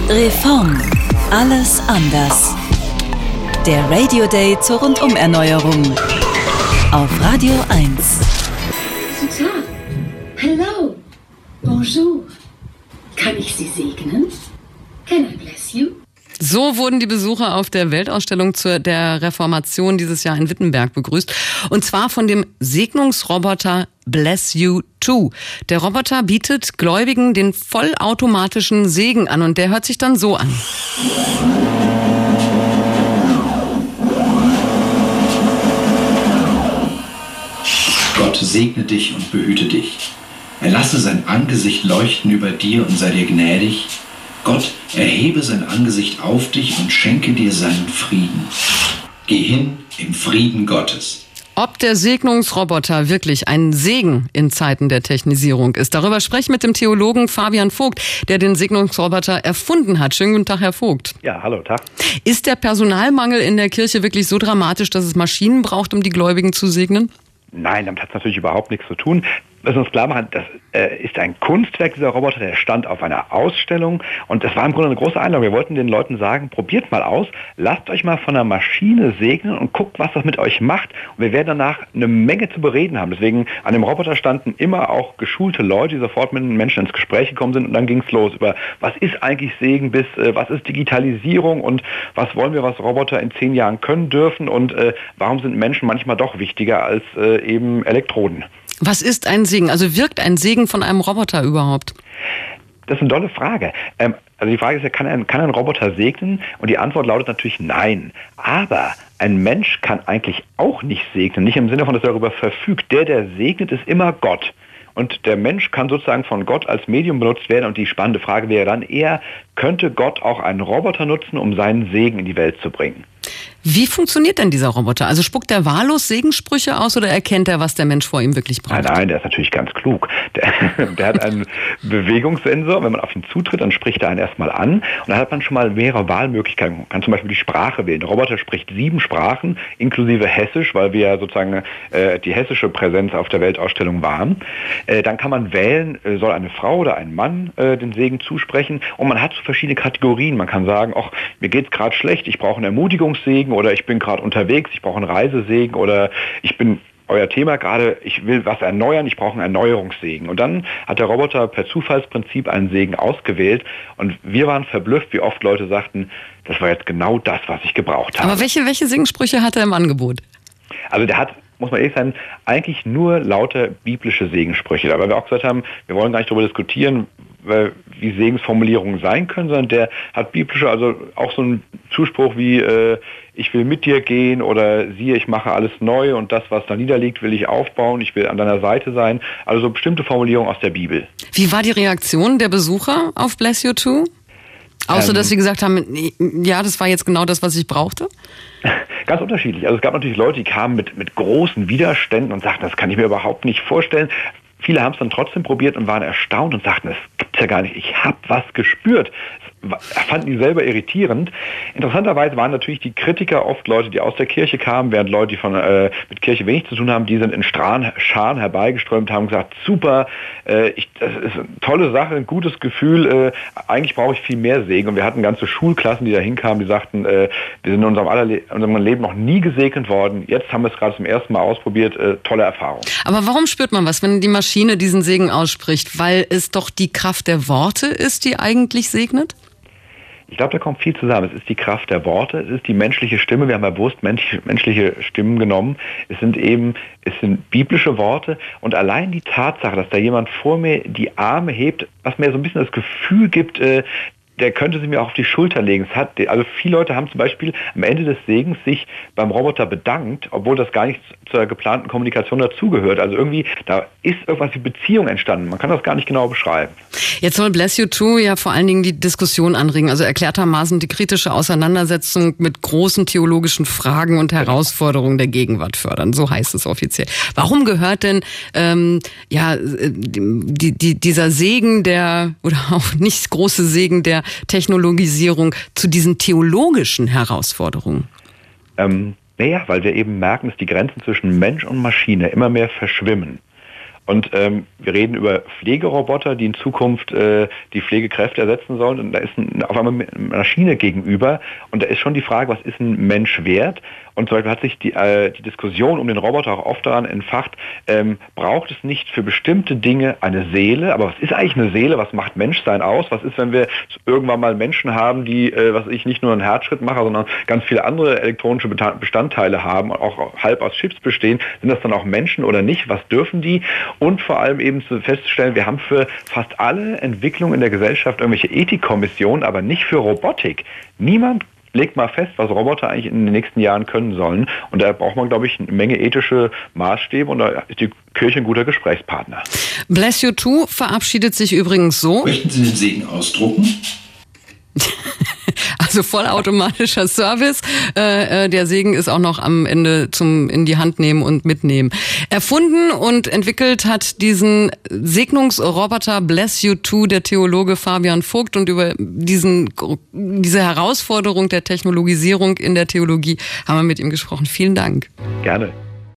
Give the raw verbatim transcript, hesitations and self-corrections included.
Reform. Alles anders. Der Radio Day zur Rundum-Erneuerung. Auf Radio eins. Susan, hello, bonjour. Kann ich Sie segnen? Can I bless you? So wurden die Besucher auf der Weltausstellung zur der Reformation dieses Jahr in Wittenberg begrüßt. Und zwar von dem Segnungsroboter Bless You Too. Der Roboter bietet Gläubigen den vollautomatischen Segen an und der hört sich dann so an. Gott segne dich und behüte dich. Er lasse sein Angesicht leuchten über dir und sei dir gnädig. Gott erhebe sein Angesicht auf dich und schenke dir seinen Frieden. Geh hin im Frieden Gottes. Ob der Segnungsroboter wirklich ein Segen in Zeiten der Technisierung ist, darüber spreche ich mit dem Theologen Fabian Vogt, der den Segnungsroboter erfunden hat. Schönen guten Tag, Herr Vogt. Ja, hallo, Tag. Ist der Personalmangel in der Kirche wirklich so dramatisch, dass es Maschinen braucht, um die Gläubigen zu segnen? Nein, damit hat es natürlich überhaupt nichts zu tun. Wir müssen uns klar machen, das äh, ist ein Kunstwerk, dieser Roboter, der stand auf einer Ausstellung und das war im Grunde eine große Einladung. Wir wollten den Leuten sagen, probiert mal aus, lasst euch mal von einer Maschine segnen und guckt, was das mit euch macht. Und wir werden danach eine Menge zu bereden haben. Deswegen an dem Roboter standen immer auch geschulte Leute, die sofort mit den Menschen ins Gespräch gekommen sind und dann ging es los über, was ist eigentlich Segen bis, äh, was ist Digitalisierung und was wollen wir, was Roboter in zehn Jahren können dürfen und äh, warum sind Menschen manchmal doch wichtiger als äh, eben Elektroden. Was ist ein Segen? Also wirkt ein Segen von einem Roboter überhaupt? Das ist eine tolle Frage. Ähm, also die Frage ist ja, kann ein, kann ein Roboter segnen? Und die Antwort lautet natürlich nein. Aber ein Mensch kann eigentlich auch nicht segnen. Nicht im Sinne von, dass er darüber verfügt. Der, der segnet, ist immer Gott. Und der Mensch kann sozusagen von Gott als Medium benutzt werden. Und die spannende Frage wäre dann eher, könnte Gott auch einen Roboter nutzen, um seinen Segen in die Welt zu bringen? Wie funktioniert denn dieser Roboter? Also spuckt er wahllos Segensprüche aus oder erkennt er, was der Mensch vor ihm wirklich braucht? Nein, nein, der ist natürlich ganz klug. Der, der hat einen Bewegungssensor. Wenn man auf ihn zutritt, dann spricht er einen erstmal an. Und dann hat man schon mal mehrere Wahlmöglichkeiten. Man kann zum Beispiel die Sprache wählen. Der Roboter spricht sieben Sprachen, inklusive Hessisch, weil wir ja sozusagen äh, die hessische Präsenz auf der Weltausstellung waren. Äh, dann kann man wählen, äh, soll eine Frau oder ein Mann äh, den Segen zusprechen. Und man hat so verschiedene Kategorien. Man kann sagen, ach, mir geht's gerade schlecht, ich brauche einen Ermutigungssegen oder ich bin gerade unterwegs, ich brauche einen Reisesegen oder ich bin euer Thema gerade, ich will was erneuern, ich brauche einen Erneuerungssegen. Und dann hat der Roboter per Zufallsprinzip einen Segen ausgewählt und wir waren verblüfft, wie oft Leute sagten, das war jetzt genau das, was ich gebraucht habe. Aber welche, welche Segenssprüche hat er im Angebot? Also der hat, muss man ehrlich sein, eigentlich nur lauter biblische Segenssprüche. Aber wir auch gesagt haben, wir wollen gar nicht darüber diskutieren, wie Segensformulierungen sein können, sondern der hat biblische, also auch so einen Zuspruch wie äh, ich will mit dir gehen oder siehe, ich mache alles neu und das, was da niederliegt, will ich aufbauen, ich will an deiner Seite sein. Also so bestimmte Formulierungen aus der Bibel. Wie war die Reaktion der Besucher auf Bless You Too? Außer, ähm, dass sie gesagt haben, ja, das war jetzt genau das, was ich brauchte? Ganz unterschiedlich. Also es gab natürlich Leute, die kamen mit, mit großen Widerständen und sagten, das kann ich mir überhaupt nicht vorstellen. Viele haben es dann trotzdem probiert und waren erstaunt und sagten, das gibt's ja gar nicht. Ich habe was gespürt. Das fanden die selber irritierend. Interessanterweise waren natürlich die Kritiker oft Leute, die aus der Kirche kamen, während Leute, die von, äh, mit Kirche wenig zu tun haben, die sind in Strahlen, Scharen herbeigeströmt, haben gesagt, super, äh, ich, das ist eine tolle Sache, ein gutes Gefühl, äh, eigentlich brauche ich viel mehr Segen. Und wir hatten ganze Schulklassen, die da hinkamen, die sagten, äh, wir sind in unserem, allerle- in unserem Leben noch nie gesegnet worden, jetzt haben wir es gerade zum ersten Mal ausprobiert, äh, tolle Erfahrung. Aber warum spürt man was, wenn die Maschine diesen Segen ausspricht? Weil es doch die Kraft der Worte ist, die eigentlich segnet? Ich glaube, da kommt viel zusammen. Es ist die Kraft der Worte, es ist die menschliche Stimme. Wir haben ja bewusst menschliche, menschliche Stimmen genommen. Es sind eben, es sind biblische Worte und allein die Tatsache, dass da jemand vor mir die Arme hebt, was mir so ein bisschen das Gefühl gibt, äh, der könnte sie mir auch auf die Schulter legen. Es hat, also viele Leute haben zum Beispiel am Ende des Segens sich beim Roboter bedankt, obwohl das gar nicht zur geplanten Kommunikation dazugehört. Also irgendwie, da ist irgendwas wie Beziehung entstanden. Man kann das gar nicht genau beschreiben. Jetzt soll Bless You Too ja vor allen Dingen die Diskussion anregen, also erklärtermaßen die kritische Auseinandersetzung mit großen theologischen Fragen und Herausforderungen der Gegenwart fördern. So heißt es offiziell. Warum gehört denn ähm, ja die, die, dieser Segen der, oder auch nicht große Segen der Technologisierung zu diesen theologischen Herausforderungen? Ähm, naja, weil wir eben merken, dass die Grenzen zwischen Mensch und Maschine immer mehr verschwimmen. Und ähm, wir reden über Pflegeroboter, die in Zukunft äh, die Pflegekräfte ersetzen sollen. Und da ist ein, auf einmal eine Maschine gegenüber. Und da ist schon die Frage, was ist ein Mensch wert? Und zum Beispiel hat sich die, äh, die Diskussion um den Roboter auch oft daran entfacht, ähm, braucht es nicht für bestimmte Dinge eine Seele? Aber was ist eigentlich eine Seele? Was macht Menschsein aus? Was ist, wenn wir irgendwann mal Menschen haben, die, äh, was ich, nicht nur einen Herzschrittmacher, sondern ganz viele andere elektronische Bestandteile haben, auch halb aus Chips bestehen? Sind das dann auch Menschen oder nicht? Was dürfen die? Und vor allem eben zu festzustellen, wir haben für fast alle Entwicklungen in der Gesellschaft irgendwelche Ethikkommissionen, aber nicht für Robotik. Niemand legt mal fest, was Roboter eigentlich in den nächsten Jahren können sollen. Und da braucht man, glaube ich, eine Menge ethische Maßstäbe und da ist die Kirche ein guter Gesprächspartner. Bless You Too verabschiedet sich übrigens so. Möchten Sie den Segen ausdrucken? Also vollautomatischer Service. Äh, der Segen ist auch noch am Ende zum in die Hand nehmen und mitnehmen. Erfunden und entwickelt hat diesen Segnungsroboter Bless You Too der Theologe Fabian Vogt. Und über diesen diese Herausforderung der Technologisierung in der Theologie haben wir mit ihm gesprochen. Vielen Dank. Gerne.